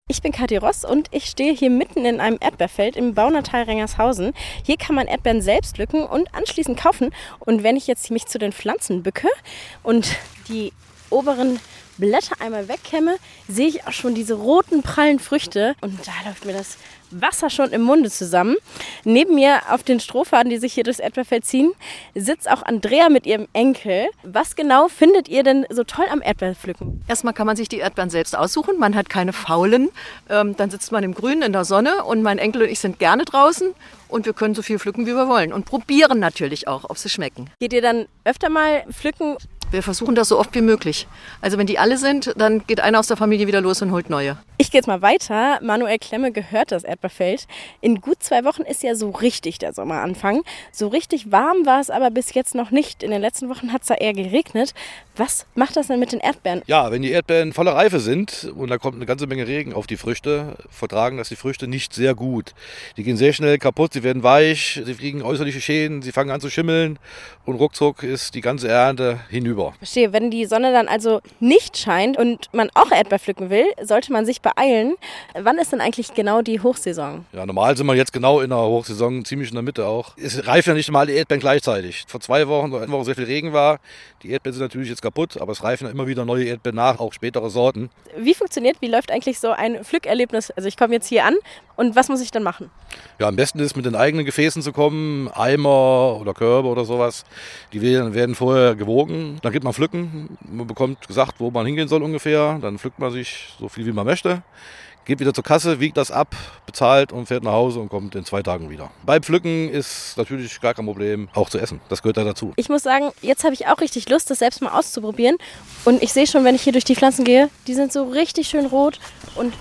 Ich bin Kathi Ross und ich stehe hier mitten in einem Erdbeerfeld im Baunatal Rengershausen. Hier kann man Erdbeeren selbst pflücken und anschließend kaufen. Und wenn ich jetzt mich zu den Pflanzen bücke und die oberen Blätter einmal wegkämme, sehe ich auch schon diese roten, prallen Früchte. Und da läuft mir das Wasser schon im Munde zusammen. Neben mir auf den Strohfaden, die sich hier durchs Erdbeerfeld ziehen, sitzt auch Andrea mit ihrem Enkel. Was genau findet ihr denn so toll am Erdbeerpflücken? Erstmal kann man sich die Erdbeeren selbst aussuchen. Man hat keine faulen. Dann sitzt man im Grünen in der Sonne und mein Enkel und ich sind gerne draußen. Und wir können so viel pflücken, wie wir wollen. Und probieren natürlich auch, ob sie schmecken. Geht ihr dann öfter mal pflücken? Wir versuchen das so oft wie möglich. Also wenn die alle sind, dann geht einer aus der Familie wieder los und holt neue. Ich gehe jetzt mal weiter. Manuel Klemme gehört das Erdbeerfeld. In gut 2 Wochen ist ja so richtig der Sommeranfang. So richtig warm war es aber bis jetzt noch nicht. In den letzten Wochen hat es da eher geregnet. Was macht das denn mit den Erdbeeren? Ja, wenn die Erdbeeren voller Reife sind und da kommt eine ganze Menge Regen auf die Früchte, vertragen das die Früchte nicht sehr gut. Die gehen sehr schnell kaputt, sie werden weich, sie kriegen äußerliche Schäden, sie fangen an zu schimmeln und ruckzuck ist die ganze Ernte hinüber. Verstehe, wenn die Sonne dann also nicht scheint und man auch Erdbeer pflücken will, sollte man sich beeilen. Wann ist denn eigentlich genau die Hochsaison? Ja, normal sind wir jetzt genau in der Hochsaison, ziemlich in der Mitte auch. Es reifen ja nicht mal die Erdbeeren gleichzeitig. Vor 2 Wochen oder 1 Woche sehr viel Regen war. Die Erdbeeren sind natürlich jetzt kaputt, aber es reifen ja immer wieder neue Erdbeeren nach, auch spätere Sorten. Wie läuft eigentlich so ein Pflückerlebnis? Also ich komme jetzt hier an und was muss ich dann machen? Ja, am besten ist mit den eigenen Gefäßen zu kommen, Eimer oder Körbe oder sowas. Die werden vorher gewogen, dann geht man pflücken. Man bekommt gesagt, wo man hingehen soll ungefähr. Dann pflückt man sich so viel, wie man möchte. Geht wieder zur Kasse, wiegt das ab, bezahlt und fährt nach Hause und kommt in 2 Tagen wieder. Beim Pflücken ist natürlich gar kein Problem, auch zu essen. Das gehört da dazu. Ich muss sagen, jetzt habe ich auch richtig Lust, das selbst mal auszuprobieren. Und ich sehe schon, wenn ich hier durch die Pflanzen gehe, die sind so richtig schön rot und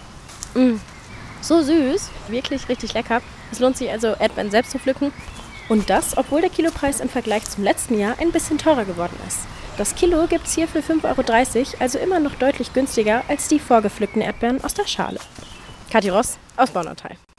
so süß. Wirklich richtig lecker. Es lohnt sich also, Erdbeeren selbst zu pflücken. Und das, obwohl der Kilopreis im Vergleich zum letzten Jahr ein bisschen teurer geworden ist. Das Kilo gibt es hier für 5,30 €, also immer noch deutlich günstiger als die vorgepflückten Erdbeeren aus der Schale. Kathi Ross aus Baunatal.